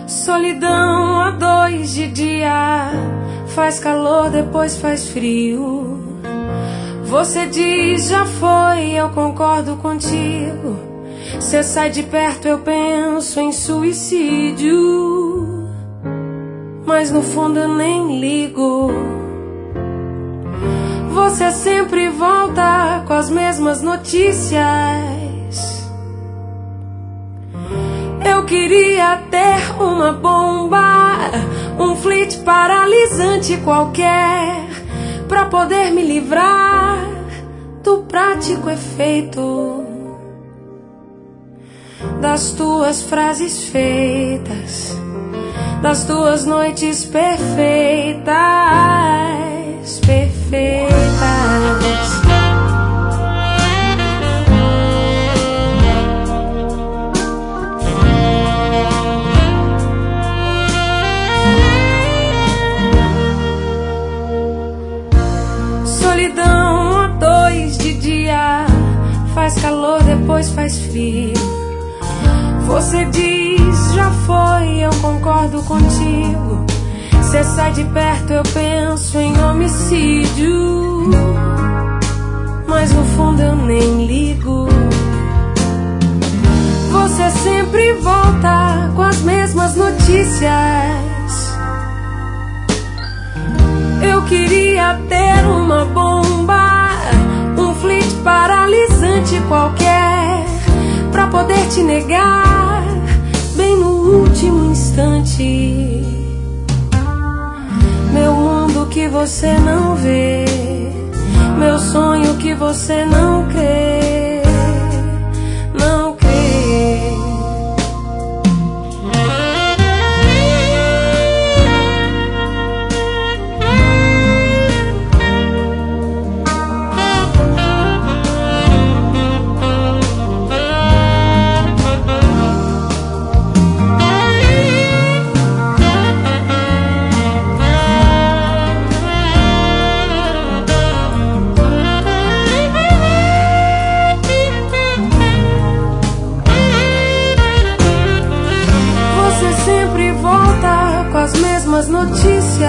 Solidão a dois de dia, faz calor, depois faz frio. Você diz já foi, eu concordo contigo. Cê sai de perto, eu penso em suicídio. Mas no fundo eu nem ligo. Você sempre volta com as mesmas notícias. Eu queria ter uma bomba, um flit paralisante qualquer, pra poder me livrar do prático efeito das tuas frases feitas, das tuas noites perfeitas, perfeitas. Solidão a dois de dia, faz calor, depois faz frio. Você diz já foi, eu concordo contigo. Cê sai de perto, eu penso em homicídio. Mas no fundo eu nem ligo. Você sempre volta com as mesmas notícias. Eu queria ter uma bomba, um flit paralisante qualquer, pra poder te negar bem no último instante. Meu mundo que você não vê, meu sonho que você não crê, não crê. As mesmas notícias.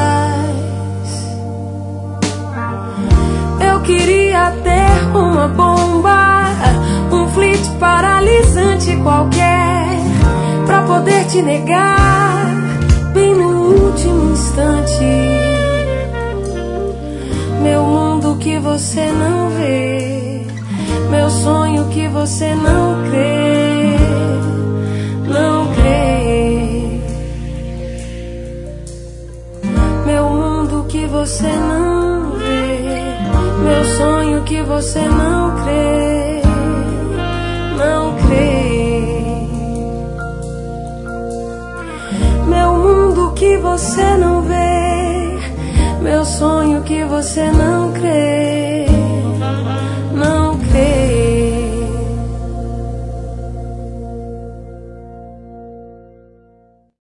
Eu queria ter uma bomba, um flit paralisante qualquer, pra poder te negar bem no último instante. Meu mundo que você não vê, meu sonho que você não crê, não crê. Meu mundo que você não vê, meu sonho que você não crê, não crê. Meu mundo que você não vê, meu sonho que você não crê.